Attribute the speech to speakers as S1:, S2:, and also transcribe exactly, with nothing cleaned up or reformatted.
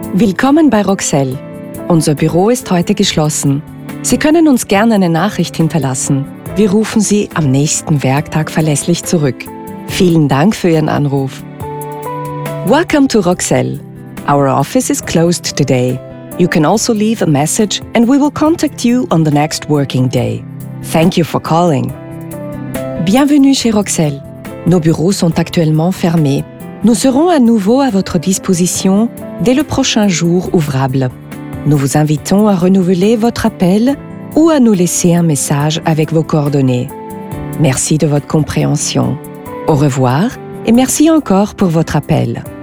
S1: Willkommen bei Roxel. Unser Büro ist heute geschlossen. Sie können uns gerne eine Nachricht hinterlassen. Wir rufen Sie am nächsten Werktag verlässlich zurück. Vielen Dank für Ihren Anruf. Welcome to Roxel. Our office is closed today. You can also leave a message and we will contact you on the next working day. Thank you for calling. Bienvenue chez Roxel. Nos bureaux sont actuellement fermés. Nous serons à nouveau à votre disposition dès le prochain jour ouvrable. Nous vous invitons à renouveler votre appel ou à nous laisser un message avec vos coordonnées. Merci de votre compréhension. Au revoir et merci encore pour votre appel.